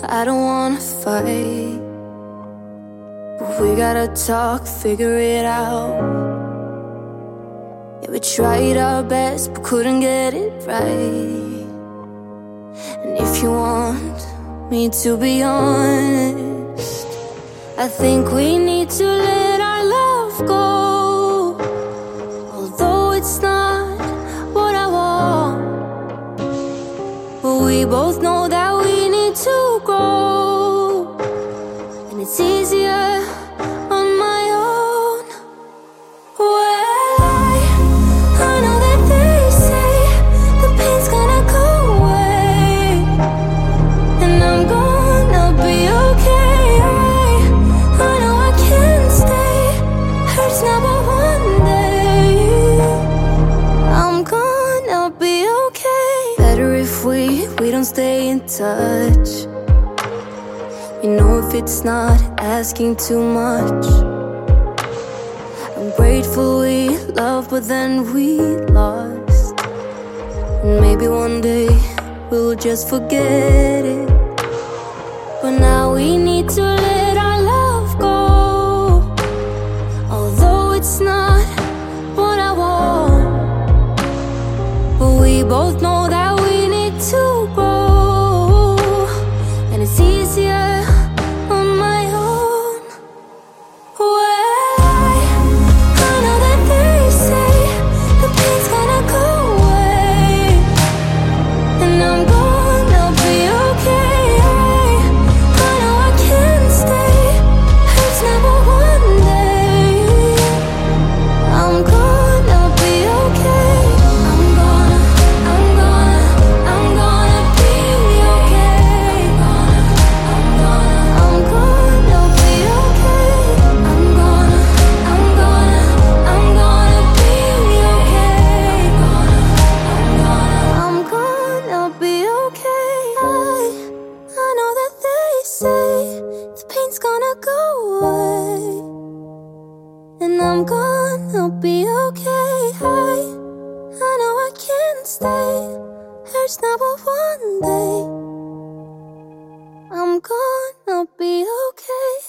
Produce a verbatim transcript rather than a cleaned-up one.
I don't wanna fight, but we gotta talk, figure it out. Yeah, we tried our best, but couldn't get it right. And if you want me to be honest, I think we need to let our love go. Although it's not what I want, but we both know that we need to grow. And it's easier on my own. Well, I, I know that they say the pain's gonna go away, and I'm gonna be okay. I, I know I can't stay, hurts now but one day I'm gonna be okay. Better if we, we don't stay in touch. You know, if it's not asking too much. I'm grateful we loved, but then we lost. And maybe one day we'll just forget it. But now we need to let our love go. Although it's not what I want, but we both know that we need to grow. And it's easier on my own. Well, I, I know that they say the pain's gonna go away, and I'm gonna be okay. I, I know I can't stay, hurts now but one day I'm gonna be okay. I'm gonna, I'm gonna, I'm gonna be okay. I'm gonna, I'm gonna be okay. I'm gonna, I'm gonna, I'm gonna be okay. I'm gonna be okay. I, I know that they say the pain's gonna go away, and I'm gonna be okay. I, I know I can't stay, hurts now but one day I'm gonna be okay.